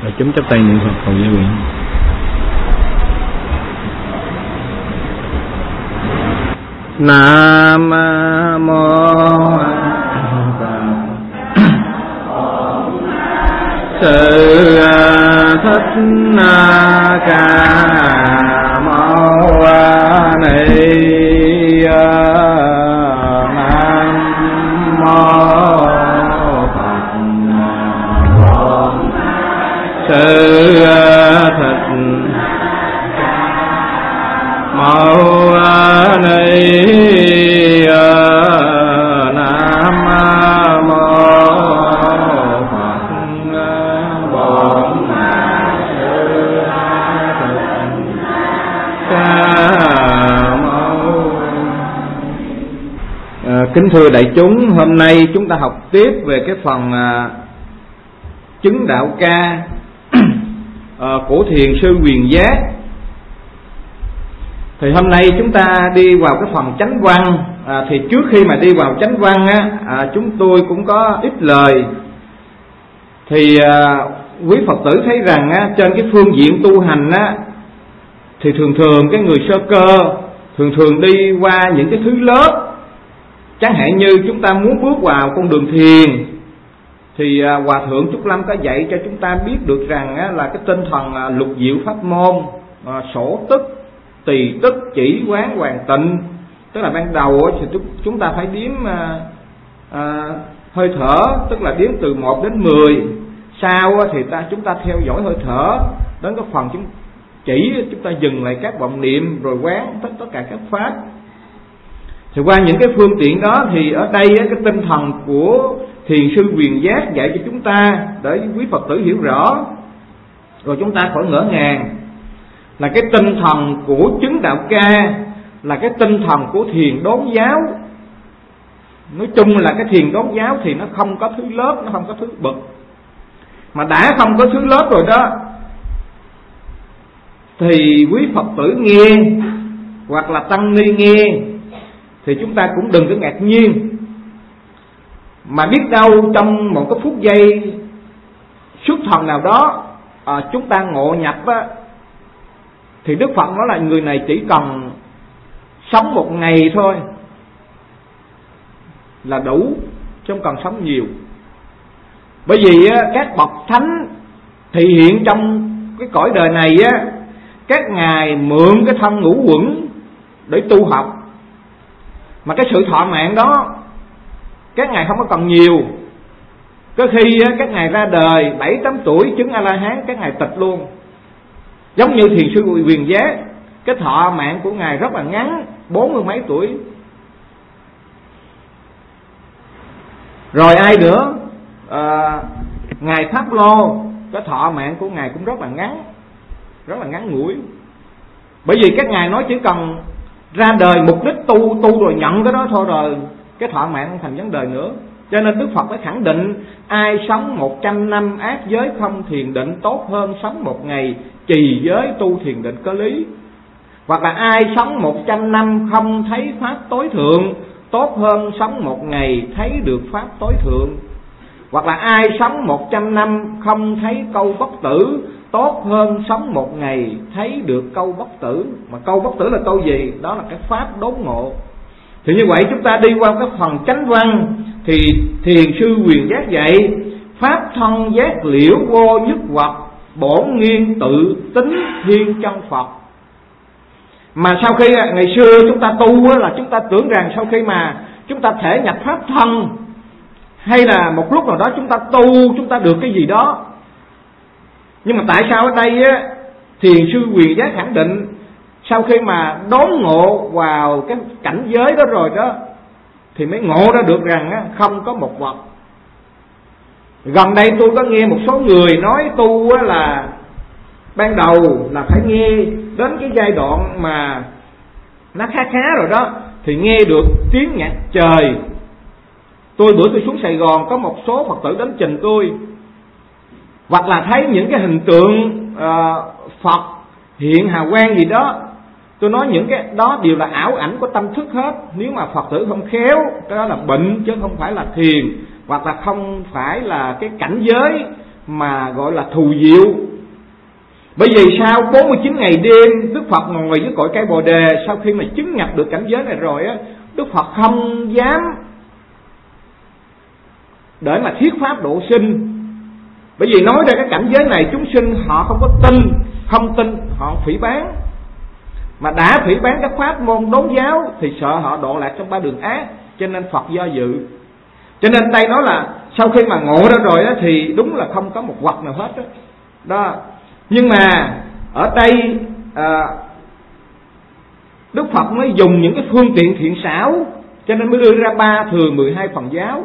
Và chúng chắp tay niệm Phật cầu gia nguyện. Nam mô Sư Thích Ca Mâu Ni. Nam mô Sư Thích Mâu Ni. Kính thưa đại chúng, hôm nay chúng ta học tiếp về cái phần chứng đạo ca của thiền sư Quyền Giác. Thì hôm nay chúng ta đi vào cái phần chánh văn. Thì trước khi mà đi vào chánh văn chúng tôi cũng có ít lời. Thì quý Phật tử thấy rằng trên cái phương diện tu hành thì thường cái người sơ cơ thường đi qua những cái thứ lớp. Chẳng hạn như chúng ta muốn bước vào con đường thiền thì Hòa Thượng Trúc Lâm có dạy cho chúng ta biết được rằng là cái tinh thần lục diệu pháp môn, sổ tức, tỳ tức, chỉ quán, hoàn tịnh. Tức là ban đầu thì chúng ta phải đếm hơi thở, tức là đếm từ 1 đến 10. Sau thì chúng ta theo dõi hơi thở, đến cái phần chỉ chúng ta dừng lại các vọng niệm rồi quán tất cả các pháp. Thì qua những cái phương tiện đó thì ở đây cái tinh thần của thiền sư Quyền Giác dạy cho chúng ta để quý Phật tử hiểu rõ, rồi chúng ta khỏi ngỡ ngàng, là cái tinh thần của chứng đạo ca là cái tinh thần của thiền đốn giáo. Nói chung là cái thiền đốn giáo thì nó không có thứ lớp, nó không có thứ bậc. Mà đã không có thứ lớp rồi đó thì quý Phật tử nghe hoặc là tăng ni nghe thì chúng ta cũng đừng có ngạc nhiên. Mà biết đâu trong một cái phút giây xuất thần nào đó chúng ta ngộ nhập thì Đức Phật nói là người này chỉ cần sống 1 ngày thôi là đủ, chứ không cần sống nhiều. Bởi vì các bậc thánh thị hiện trong cái cõi đời này các ngài mượn cái thân ngũ uẩn để tu học. Mà cái sự thọ mạng đó các ngài không có cần nhiều. Có khi các ngài ra đời 7-8 tuổi chứng A-la-hán, các ngài tịch luôn. Giống như thiền sư Quyền Giác, cái thọ mạng của ngài rất là ngắn, 40 mấy tuổi. Rồi ai nữa? Ngài Pháp Lô, cái thọ mạng của ngài cũng rất là ngắn ngủi. Bởi vì các ngài nói chỉ cần ra đời mục đích tu rồi nhận cái đó thôi, rồi cái thọ mạng không thành vấn đề nữa. Cho nên Đức Phật đã khẳng định ai sống 100 năm ác giới không thiền định tốt hơn sống 1 ngày trì giới tu thiền định có lý. Hoặc là ai sống 100 năm không thấy pháp tối thượng tốt hơn sống 1 ngày thấy được pháp tối thượng. Hoặc là ai sống 100 năm không thấy câu bất tử tốt hơn sống 1 ngày thấy được câu bất tử. Mà câu bất tử là câu gì? Đó là cái pháp đốn ngộ. Thì như vậy chúng ta đi qua cái phần chánh văn thì thiền sư Quyền Giác dạy pháp thân giác liễu vô nhất hoặc bổn nghiên tự tính thiên chân Phật. Mà sau khi ngày xưa chúng ta tu là chúng ta tưởng rằng sau khi mà chúng ta thể nhập pháp thân hay là một lúc nào đó chúng ta tu, chúng ta được cái gì đó. Nhưng mà tại sao ở đây thiền sư Quyền Giác khẳng định sau khi mà đốn ngộ vào cái cảnh giới đó rồi đó thì mới ngộ ra được rằng không có một vật. Gần đây tôi có nghe một số người nói tu là ban đầu là phải nghe đến cái giai đoạn mà nó khá rồi đó thì nghe được tiếng nhạc trời. Bữa tôi xuống Sài Gòn có một số Phật tử đến trình tôi, hoặc là thấy những cái hình tượng Phật hiện hào quang gì đó. Tôi nói những cái đó đều là ảo ảnh của tâm thức hết. Nếu mà Phật tử không khéo, cái đó là bệnh chứ không phải là thiền, hoặc là không phải là cái cảnh giới mà gọi là thù diệu. Bởi vì sau 49 ngày đêm Đức Phật ngồi dưới cội cây Bồ Đề, sau khi mà chứng nhập được cảnh giới này rồi á, Đức Phật không dám để mà thuyết pháp độ sinh. Bởi vì nói ra cái cảnh giới này chúng sinh họ không có tin, không tin họ phỉ báng. Mà đã phỉ báng các pháp môn đốn giáo thì sợ họ độ lạc trong ba đường ác, cho nên Phật do dự. Cho nên đây nói là sau khi mà ngộ ra rồi á, thì đúng là không có một hoặc nào hết đó. Đó. Nhưng mà ở đây Đức Phật mới dùng những cái phương tiện thiện xảo, cho nên mới đưa ra 3 thường 12 phần giáo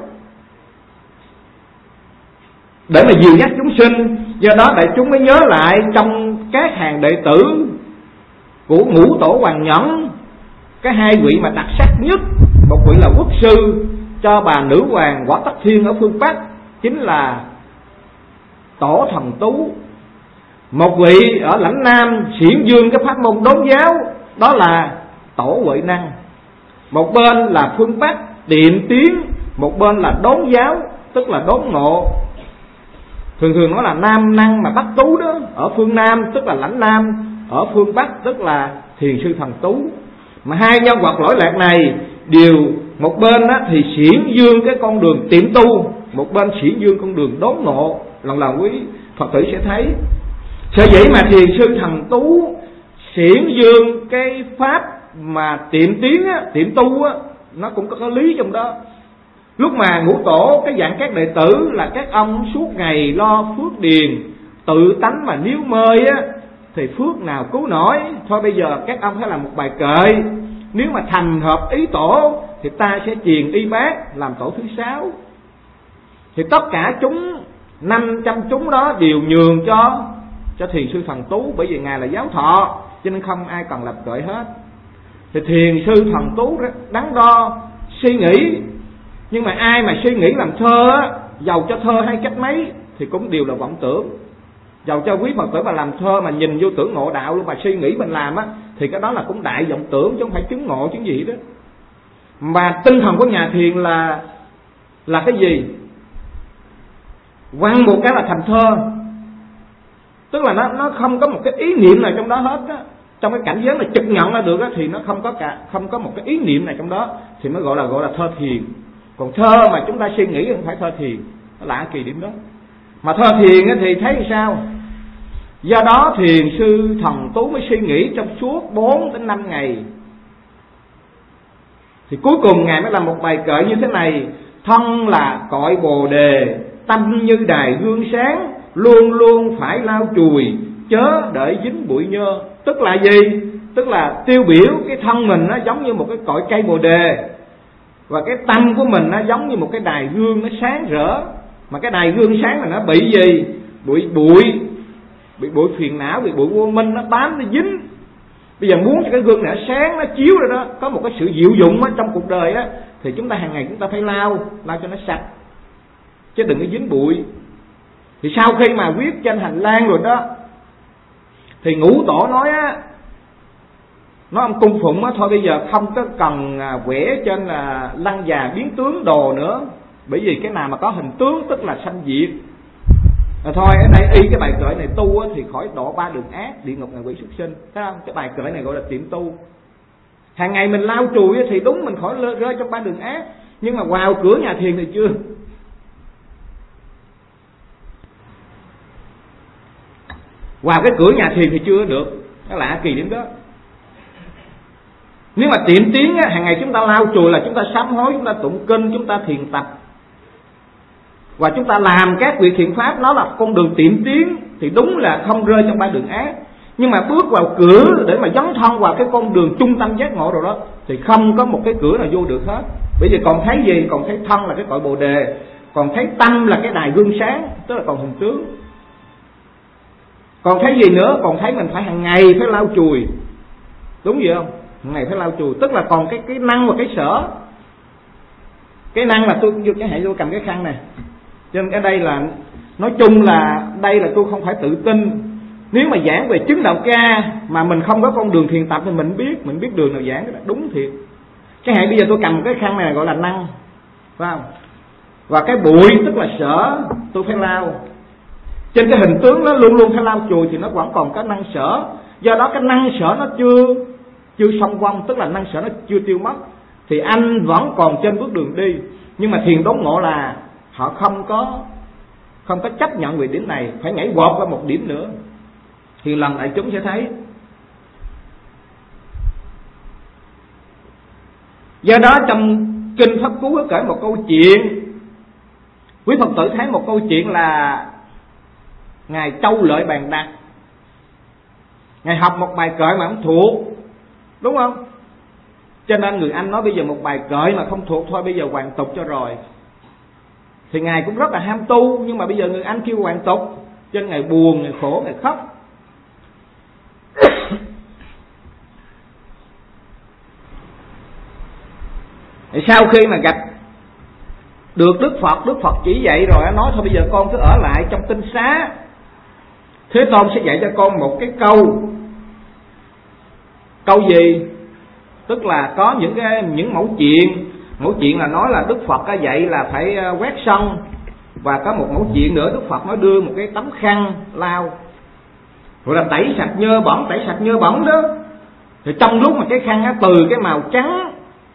để mà dìu dắt chúng sinh. Do đó đại chúng mới nhớ lại trong các hàng đệ tử của Ngũ Tổ Hoàng Nhẫn, cái 2 vị mà đặc sắc nhất, một vị là quốc sư cho bà nữ hoàng Quả Tắc Thiên ở phương Bắc, chính là Tổ Thần Tú. Một vị ở lãnh Nam xiển dương cái pháp môn đốn giáo, đó là Tổ Huệ Năng. Một bên là phương Bắc Tiệm Tiến, một bên là đốn giáo, tức là đốn ngộ. Thường nói là Nam Năng mà Bắc Tú đó, ở phương Nam tức là lãnh Nam, ở phương Bắc tức là Thiền Sư Thần Tú. Mà 2 nhân vật lỗi lạc này đều, một bên đó thì xiển dương cái con đường tiệm tu, một bên xiển dương con đường đốn ngộ. Lần lần quý Phật tử sẽ thấy, sở dĩ mà Thiền Sư Thần Tú xiển dương cái pháp mà tiệm tiến á, tiệm tu á, nó cũng có lý trong đó. Lúc mà Ngũ Tổ cái dạng các đệ tử là các ông suốt ngày lo phước điền, tự tánh mà nếu mơi á thì phước nào cứu nổi. Thôi bây giờ các ông phải làm một bài kệ, nếu mà thành hợp ý tổ thì ta sẽ truyền y bát làm tổ thứ 6. Thì tất cả chúng 500 chúng đó đều nhường cho Thiền Sư Thần Tú, bởi vì ngài là giáo thọ, cho nên không ai cần lập kệ hết. Thì Thiền Sư Thần Tú đắn đo suy nghĩ, nhưng mà ai mà suy nghĩ làm thơ á, dầu cho thơ hay cách mấy thì cũng đều là vọng tưởng. Dầu cho quý Phật tử mà làm thơ mà nhìn vô tưởng ngộ đạo luôn, mà suy nghĩ mình làm á, thì cái đó là cũng đại vọng tưởng chứ không phải chứng ngộ chứng gì đó. Mà tinh thần của nhà thiền là cái gì? Quăng một cái là thành thơ. Tức là nó không có một cái ý niệm nào trong đó hết á. Trong cái cảnh giới mà trực nhận ra được á, thì nó không có một cái ý niệm nào trong đó, thì mới gọi là thơ thiền. Còn thơ mà chúng ta suy nghĩ không phải thơ thiền, nó lạ kỳ điểm đó. Mà thơ thiền á thì thấy sao? Do đó Thiền Sư Thần Tú mới suy nghĩ trong suốt 4 đến 5 ngày. Thì cuối cùng ngài mới làm một bài kệ như thế này: thân là cội Bồ Đề, tâm như đài gương sáng, luôn luôn phải lau chùi, chớ để dính bụi nhơ. Tức là gì? Tức là tiêu biểu cái thân mình nó giống như một cái cội cây Bồ Đề, và cái tâm của mình nó giống như một cái đài gương nó sáng rỡ. Mà cái đài gương sáng là nó bị gì? Bị bụi phiền não, bị bụi vô minh nó bám, nó dính. Bây giờ muốn cho cái gương này nó sáng, nó chiếu ra đó, có một cái sự diệu dụng trong cuộc đời á, thì chúng ta hàng ngày chúng ta phải lau cho nó sạch, chứ đừng có dính bụi. Thì sau khi mà viết trên hành lang rồi đó, thì Ngũ Tổ nói á, nói ông cung phụng á, thôi bây giờ không có cần vẽ trên là lăng già biến tướng đồ nữa, bởi vì cái nào mà có hình tướng tức là sanh diệt. Thôi ở đây y cái bài kệ này tu á, thì khỏi độ 3 đường ác, địa ngục ngạ quỷ súc sinh. Thấy không? Cái bài kệ này gọi là tiệm tu. Hàng ngày mình lau chùi thì đúng mình khỏi rơi trong 3 đường ác, nhưng mà vào cửa nhà thiền thì chưa. Vào cái cửa nhà thiền thì chưa được. Nó lạ kỳ điểm đó. Nếu mà tiệm tiến á, hàng ngày chúng ta lau chùi là chúng ta sám hối, chúng ta tụng kinh, chúng ta thiền tập, và chúng ta làm các việc thiện pháp, nó là con đường tiệm tiến, thì đúng là không rơi trong 3 đường ác. Nhưng mà bước vào cửa để mà dấn thân vào cái con đường trung tâm giác ngộ rồi đó, thì không có một cái cửa nào vô được hết. Bởi vì còn thấy gì? Còn thấy thân là cái cội Bồ Đề, còn thấy tâm là cái đài gương sáng, tức là còn hình tướng. Còn thấy gì nữa? Còn thấy mình phải hàng ngày phải lau chùi. Đúng vậy không? Hàng ngày phải lau chùi, tức là còn cái năng và cái sở. Cái năng là tôi cầm cái khăn này, cho nên cái đây là nói chung là đây là tôi không phải tự tin. Nếu mà giảng về chứng đạo ca mà mình không có con đường thiền tập thì mình biết đường nào giảng cái đó đúng thiệt. Cái hạn bây giờ tôi cầm cái khăn này gọi là năng, phải không? Và cái bụi tức là sở, tôi phải lau. Trên cái hình tướng nó luôn luôn phải lau chùi thì nó vẫn còn cái năng sở. Do đó cái năng sở nó chưa xong vong, tức là năng sở nó chưa tiêu mất, thì anh vẫn còn trên bước đường đi. Nhưng mà thiền đốn ngộ là họ không có chấp nhận về điểm này, phải nhảy vọt qua một điểm nữa. Thì lần đại chúng sẽ thấy. Do đó trong kinh Pháp Cú có kể một câu chuyện, quý Phật tử thấy một câu chuyện là ngài Châu Lợi Bàn Đạt, ngài học một bài kệ mà không thuộc, đúng không? Cho nên người Anh nói bây giờ một bài kệ mà không thuộc thôi, bây giờ hoàn tục cho rồi. Thì ngài cũng rất là ham tu, nhưng mà bây giờ người Anh kêu hoàn tục, cho nên ngài buồn, ngài khổ, ngài khóc. Thì sau khi mà gặp được Đức Phật chỉ dạy rồi, nói thôi bây giờ con cứ ở lại trong tinh xá, Thế Tôn sẽ dạy cho con một cái câu gì? Tức là có những mẫu chuyện là nói là Đức Phật đã dạy là phải quét sân, và có một mẫu chuyện nữa Đức Phật nói đưa một cái tấm khăn lau, rồi là tẩy sạch nhơ bẩn đó. Thì trong lúc mà cái khăn á, từ cái màu trắng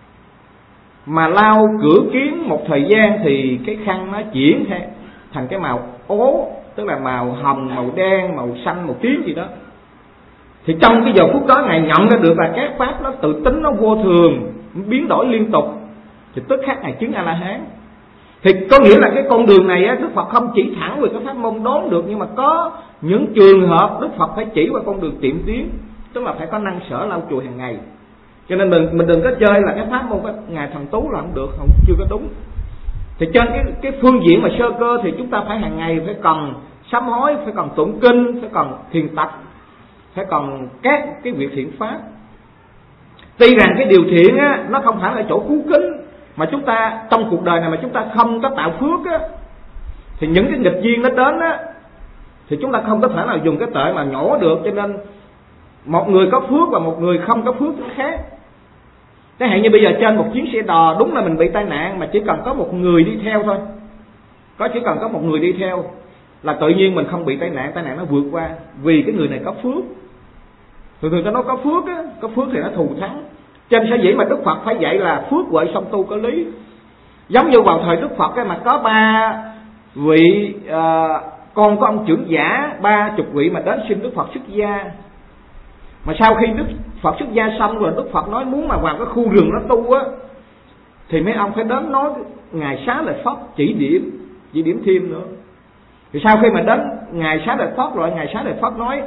mà lau cửa kiến một thời gian thì cái khăn nó chuyển thành cái màu ố, tức là màu hồng, màu đen, màu xanh, màu tím gì đó. Thì trong cái giờ phút đó ngài nhận ra được là các pháp nó tự tính, nó vô thường, biến đổi liên tục, thì tức khắc ngài chứng A-la-hán. Thì có nghĩa là cái con đường này á, Đức Phật không chỉ thẳng về cái pháp môn đốn được, nhưng mà có những trường hợp Đức Phật phải chỉ qua con đường tiệm tiến, tức là phải có năng sở lau chùi hàng ngày. Cho nên mình đừng có chơi là cái pháp môn của ngài Thần Tú là không được, chưa có đúng. Thì trên cái phương diện mà sơ cơ thì chúng ta phải hàng ngày phải cần sám hối, phải cần tụng kinh, phải cần thiền tập, phải cần các cái việc thiện pháp. Tuy rằng cái điều thiện á, nó không phải là chỗ cứu kính, mà chúng ta trong cuộc đời này mà chúng ta không có tạo phước á, thì những cái nghịch duyên nó đến á, thì chúng ta không có thể nào dùng cái tệ mà nhổ được. Cho nên một người có phước và một người không có phước nó khác. Chẳng hạn như bây giờ trên một chuyến xe đò, đúng là mình bị tai nạn mà chỉ cần có một người đi theo thôi, chỉ cần có một người đi theo là tự nhiên mình không bị tai nạn nó vượt qua, vì cái người này có phước. Thường ta nói có phước á, có phước thì nó thù thắng. Cho nên sở dĩ mà Đức Phật phải dạy là phước huệ song tu có lý. Giống như vào thời Đức Phật ấy, mà có 3 vị con của ông trưởng giả, 30 vị mà đến xin Đức Phật xuất gia. Mà sau khi Đức Phật xuất gia xong rồi, Đức Phật nói muốn mà vào cái khu rừng nó tu á, thì mấy ông phải đến nói ngài Xá Lợi Phất chỉ điểm thêm nữa. Thì sau khi mà đến ngài Xá Lợi Phất rồi, ngài Xá Lợi Phất nói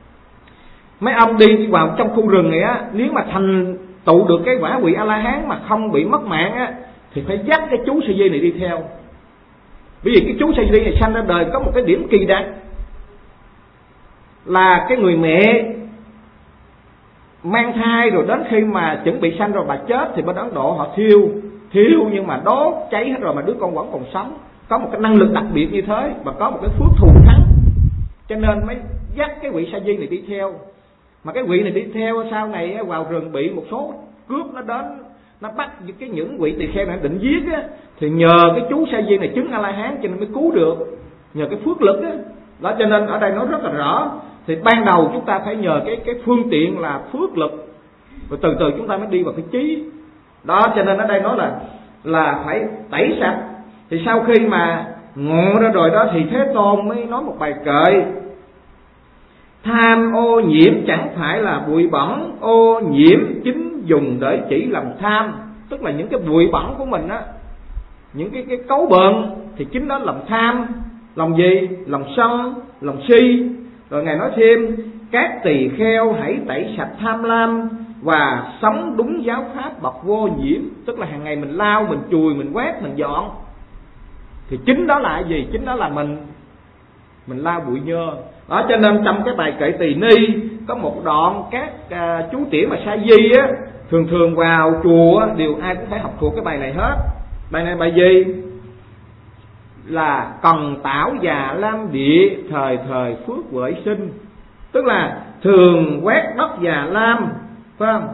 mấy ông đi vào trong khu rừng này á, nếu mà thành tụ được cái quả vị A-la-hán mà không bị mất mạng á, thì phải dắt cái chú Sa Di này đi theo. Bởi vì cái chú Sa Di này sanh ra đời có một cái điểm kỳ đặc, là cái người mẹ mang thai rồi đến khi mà chuẩn bị sanh rồi bà chết, thì bên Ấn Độ họ thiêu nhưng mà đốt cháy hết rồi mà đứa con vẫn còn sống, có một cái năng lực đặc biệt như thế và có một cái phước thù thắng, cho nên mới dắt cái vị Sa Di này đi theo. Mà cái vị này đi theo sau này vào rừng bị một số cướp nó đến, nó bắt những vị tỳ kheo này định giết á, thì nhờ cái chú Sa Di này chứng A-la-hán cho nên mới cứu được, nhờ cái phước lực á. Đó, cho nên ở đây nói rất là rõ. Thì ban đầu chúng ta phải nhờ cái phương tiện là phước lực, rồi từ từ chúng ta mới đi vào cái trí. Đó, cho nên ở đây nói là phải tẩy sạch. Thì sau khi mà ngộ ra rồi đó, thì Thế Tôn mới nói một bài kệ: tham ô nhiễm chẳng phải là bụi bẩn, ô nhiễm chính dùng để chỉ lòng tham. Tức là những cái bụi bẩn của mình á, những cái cấu bợn thì chính đó lòng tham. Lòng gì? Lòng sân, lòng si. Rồi Ngài nói thêm: các tỳ kheo hãy tẩy sạch tham lam và sống đúng giáo pháp bậc vô nhiễm. Tức là hàng ngày mình lau, mình chùi, mình quét, mình dọn, thì chính đó là gì? Chính đó là mình lau bụi nhơ. Đó, cho nên trong cái bài kệ Tỳ Ni có một đoạn các chú tiểu mà Sa Di á, thường vào chùa đều ai cũng phải học thuộc cái bài này hết. Bài này bài gì? Là cần tảo già lam địa, thời thời phước huệ sinh. Tức là thường quét đất già lam, phải không?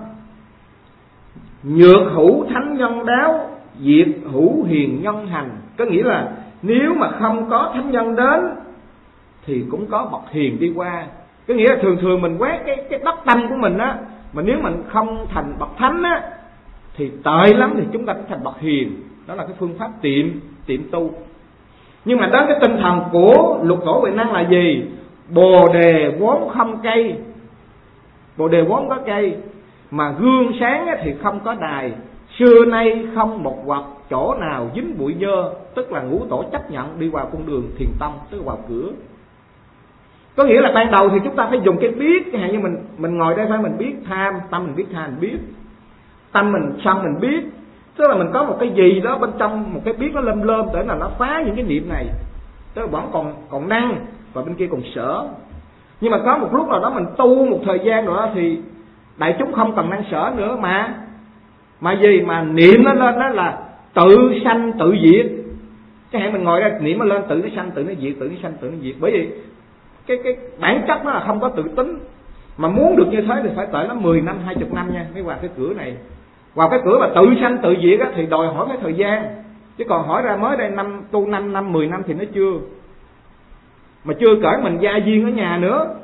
Nhược hữu thánh nhân đáo, diệt hữu hiền nhân hành. Có nghĩa là nếu mà không có thánh nhân đến thì cũng có bậc hiền đi qua. Có nghĩa là thường thường mình quét cái đất tâm của mình á, mà nếu mình không thành bậc thánh á thì tệ lắm, thì chúng ta cũng thành bậc hiền. Đó là cái phương pháp tiệm tu. Nhưng mà đến cái tinh thần của Lục Tổ Huệ Năng là gì? Bồ đề vốn không cây, bồ đề vốn có cây, mà gương sáng thì không có đài. Xưa nay không một hoặc chỗ nào dính bụi dơ. Tức là ngũ tổ chấp nhận đi vào con đường thiền tông, tức là vào cửa. Có nghĩa là ban đầu thì chúng ta phải dùng cái biết. Chẳng hạn như mình ngồi đây phải mình biết tham, tâm mình biết tham mình biết, tâm mình sân mình biết. Tức là mình có một cái gì đó bên trong, một cái biết nó lâm để là nó phá những cái niệm này. Tức là vẫn còn năng, và bên kia còn sở. Nhưng mà có một lúc nào đó mình tu một thời gian rồi đó thì đại chúng không cần năng sở nữa, mà gì mà niệm nó lên đó là tự sanh tự diệt. Chẳng hạn mình ngồi đây niệm nó lên tự nó sanh tự nó diệt, tự nó sanh tự nó diệt. Bởi vì cái bản chất nó là không có tự tính. Mà muốn được như thế thì phải tới nó 10 năm 20 năm nha, mới qua cái cửa này. Vào cái cửa mà tự sanh tự diệt á, thì đòi hỏi cái thời gian. Chứ còn hỏi ra mới đây tu 5 năm 10 năm thì nó chưa. Mà chưa cởi mình gia viên ở nhà nữa.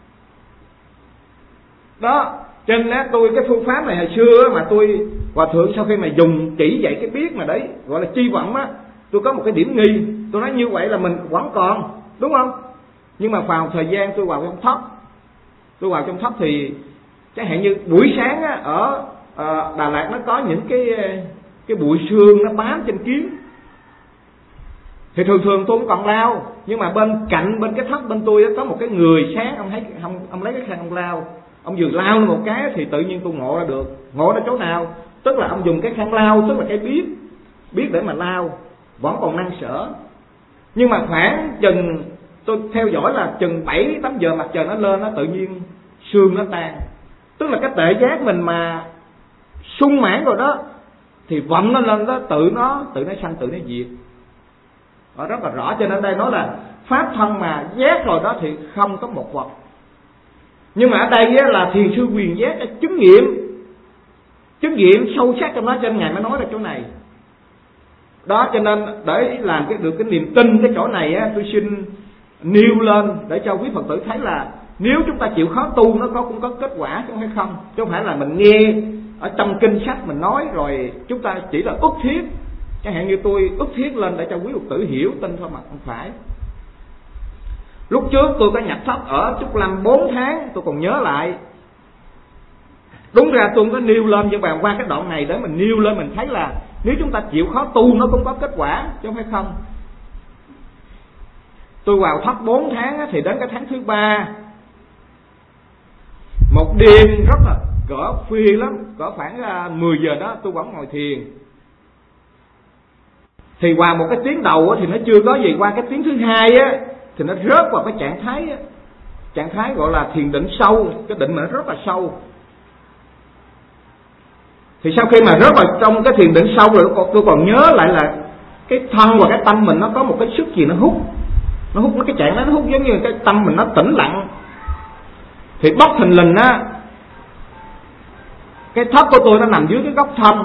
Đó, cho nên á, tôi cái phương pháp này hồi xưa mà tôi hòa thượng sau khi mà dùng chỉ dạy cái biết mà đấy gọi là chi vọng á, tôi có một cái điểm nghi. Tôi nói như vậy là mình vẫn còn, đúng không? Nhưng mà vào thời gian tôi vào trong thất, tôi vào trong thất thì chẳng hạn như buổi sáng á, ở Đà Lạt nó có những cái bụi sương nó bám trên kiến. Thì thường tôi cũng còn lau, nhưng mà bên cái thất bên tôi có một cái người sáng, ông lấy cái khăn ông lau. Ông vừa lau một cái thì tự nhiên tôi ngộ ra được. Ngộ ra chỗ nào? Tức là ông dùng cái khăn lau, tức là cái biết để mà lau, vẫn còn năng sở. Nhưng mà khoảng chừng tôi theo dõi là chừng 7-8 giờ mặt trời nó lên, nó tự nhiên sương nó tan. Tức là cái tệ giác mình mà sung mãn rồi đó thì vọng nó lên đó, tự nó sanh tự nó diệt. Đó rất là rõ. Cho nên đây nói là pháp thân mà giác rồi đó thì không có một vật. Nhưng mà ở đây là thiền sư quyền giác chứng nghiệm sâu sắc trong đó, cho nên Ngài mới nói ra chỗ này. Đó, cho nên để làm được cái niềm tin cái chỗ này á, tôi xin nêu lên để cho quý Phật tử thấy là nếu chúng ta chịu khó tu nó cũng có kết quả chứ không phải là mình nghe ở trong kinh sách mình nói rồi chúng ta chỉ là ức thiết. Chẳng hạn như tôi ức thiết lên để cho quý Phật tử hiểu tin thôi mà không phải. Lúc trước tôi có nhập thất ở Trúc Lâm 4 tháng, tôi còn nhớ lại. Đúng ra tôi không có nêu lên, nhưng mà qua cái đoạn này để mình nêu lên mình thấy là nếu chúng ta chịu khó tu nó cũng có kết quả chứ không phải không. Tôi vào thất 4 tháng thì đến cái tháng thứ 3, một đêm rất là cỡ khuya lắm, cỡ khoảng 10 giờ đó tôi vẫn ngồi thiền. Thì qua một cái tiếng đầu thì nó chưa có gì, qua cái tiếng thứ hai á thì nó rớt vào cái trạng thái gọi là thiền định sâu, cái định mà nó rất là sâu. Thì sau khi mà rớt vào trong cái thiền định sâu rồi tôi còn nhớ lại là cái thân và cái tâm mình nó có một cái sức gì nó hút cái trạng đó, nó hút giống như cái tâm mình nó tĩnh lặng. Thì bất thình lình á, cái thất của tôi nó nằm dưới cái góc thâm,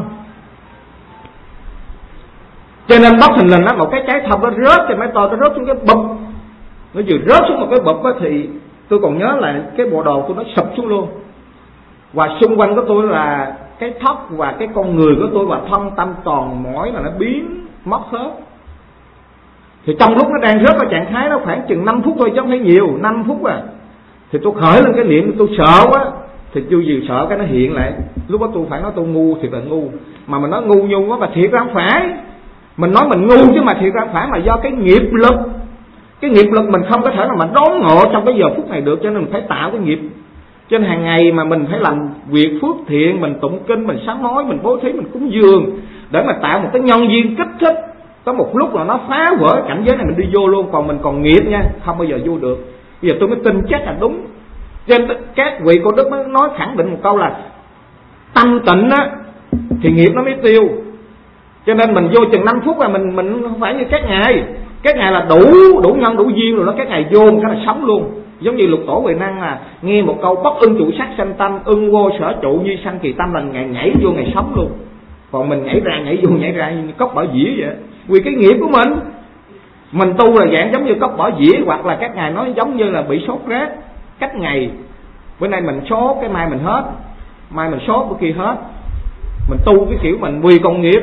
cho nên bất thình lình á, một cái trái thâm nó rớt trên máy tôi, nó rớt xuống cái bụp. Nó vừa rớt xuống một cái bụp á thì tôi còn nhớ là cái bộ đồ của nó sụp xuống luôn. Và xung quanh của tôi là cái thất và cái con người của tôi và thân tâm toàn mỏi là nó biến mất hết. Thì trong lúc nó đang rớt vào trạng thái nó khoảng chừng 5 phút thôi chứ không phải nhiều, 5 phút à. Thì tôi khởi lên cái niệm tôi sợ quá, thì tôi vừa sợ cái nó hiện lại. Lúc đó tôi phải nói tôi ngu thì là ngu, mà mình nói ngu nhung quá mà thiệt ra không phải. Mình nói mình ngu chứ mà thiệt ra không phải, mà do cái nghiệp lực. Cái nghiệp lực mình không có thể nào mà đón ngộ trong cái giờ phút này được, cho nên mình phải tạo cái nghiệp. Cho nên hàng ngày mà mình phải làm việc phước thiện, mình tụng kinh, mình sám hối, mình bố thí, mình cúng dường để mà tạo một cái nhân duyên kích thích. Có một lúc là nó phá vỡ cảnh giới này mình đi vô luôn, còn mình còn nghiệp nha, không bao giờ vô được. Bây giờ tôi mới tin chắc là đúng. Cho nên các vị cô Đức mới nói khẳng định một câu là tâm tịnh á thì nghiệp nó mới tiêu. Cho nên mình vô chừng 5 phút là mình không phải như các ngài là đủ nhân đủ duyên rồi đó, các ngài vô cái là sống luôn. Giống như Lục Tổ Huệ Năng là nghe một câu bất ưng trụ sắc sanh tâm, ưng vô sở trụ như sanh kỳ tâm là ngài nhảy vô ngài sống luôn. Còn mình nhảy ra nhảy vô nhảy ra như cốc bảo dĩa vậy, vì cái nghiệp của mình. Mình tu là dạng giống như cốc bỏ dĩa, hoặc là các ngài nói giống như là bị sốt rét, cách ngày bữa nay mình sốt, cái mai mình hết, mai mình sốt bữa kia hết. Mình tu cái kiểu mình quy công nghiệp.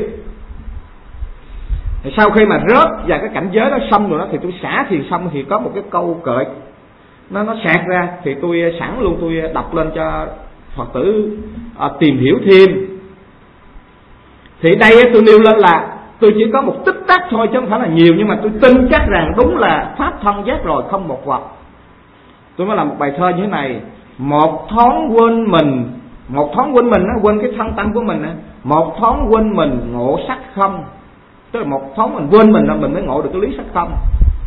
Thì sau khi mà rớt vào cái cảnh giới đó xong rồi đó, thì tôi xả thiền xong thì có một cái câu kệ nó sạc ra, thì tôi sẵn luôn tôi đọc lên cho Phật tử tìm hiểu thêm. Thì đây tôi nêu lên là tôi chỉ có một tích tắc thôi chứ không phải là nhiều, nhưng mà tôi tin chắc rằng đúng là pháp thân giác rồi không một vật. Tôi mới làm một bài thơ như thế này: một thoáng quên mình, một thoáng quên mình nó quên cái thân tâm của mình á, một thoáng quên mình ngộ sắc không. Tức là một thoáng mình quên mình là mình mới ngộ được cái lý sắc không.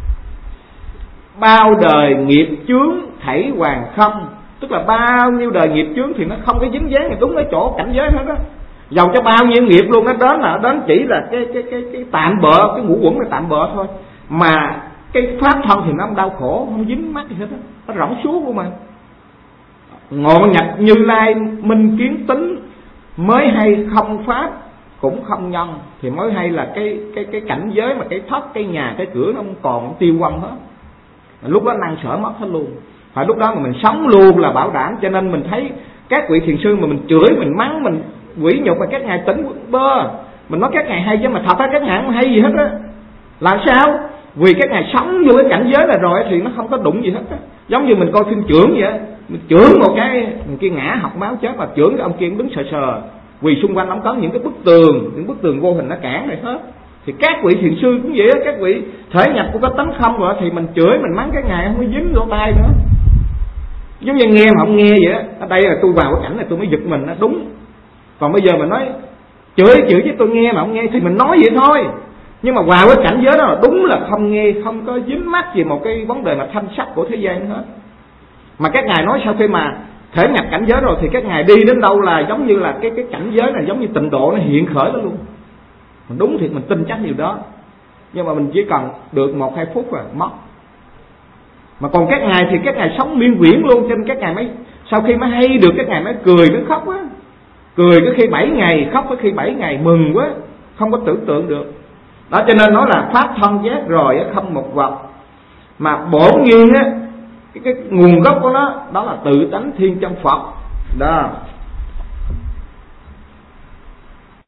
Bao đời nghiệp chướng thảy hoàn không, tức là bao nhiêu đời nghiệp chướng thì nó không có dính dáng đúng cái chỗ cảnh giới hết đó. Dầu cho bao nhiêu nghiệp luôn, nó đến là đến chỉ là cái tạm bợ, cái ngũ uẩn là tạm bợ thôi, mà cái pháp thân thì nó không đau khổ, không dính mắc gì hết đó, nó rỗng suốt luôn mà. Ngộ nhập Như Lai minh kiến tính, mới hay không pháp cũng không nhân. Thì mới hay là cái cảnh giới mà cái thất, cái nhà, cái cửa nó không còn, tiêu quăng hết. Lúc đó năng sở mất hết luôn. Phải lúc đó mà mình sống luôn là bảo đảm. Cho nên mình thấy các vị thiền sư mà mình chửi, mình mắng, mình quỷ nhục mà các ngài tỉnh bơ, mình nói các ngài hay chứ mà thật ra các ngài không hay gì hết á. Làm sao? Vì các ngài sống vô cái cảnh giới này rồi thì nó không có đụng gì hết á. Giống như mình coi phim chưởng vậy á, mình chưởng một cái mình kia ngã học máu chết, mà chưởng cái ông kia đứng sờ sờ, vì xung quanh ông có những cái bức tường vô hình nó cản này hết. Thì các vị thiền sư cũng vậy á, các vị thể nhập cũng có tánh không rồi thì mình chửi mình mắng các ngài không có dính lỗ tai nữa. Giống như nghe mà không nghe vậy á. Ở đây là tôi vào cái cảnh này tôi mới giật mình, nó đúng. Còn bây giờ mình nói chửi chứ tôi nghe mà không nghe thì mình nói vậy thôi. Nhưng mà vào cái cảnh giới đó là đúng là không nghe, không có dính mắc gì một cái vấn đề mà thanh sắc của thế gian hết. Mà các ngài nói sau khi mà thể nhập cảnh giới rồi thì các ngài đi đến đâu là giống như là cái cảnh giới này giống như tịnh độ nó hiện khởi đó luôn. Mình đúng thiệt, mình tin chắc điều đó. Nhưng mà mình chỉ cần được 1-2 phút rồi mất. Mà còn các ngài thì các ngài sống miên viễn luôn, cho nên các ngài mới sau khi mới hay được các ngài mới cười mới khóc á. Cười có khi 7 ngày, khóc có khi 7 ngày, mừng quá, không có tưởng tượng được. Đó cho nên nói là pháp thân giác rồi không một vật. Mà bổn nhiên á, cái nguồn gốc của nó đó là tự tánh thiên trong Phật. Đó.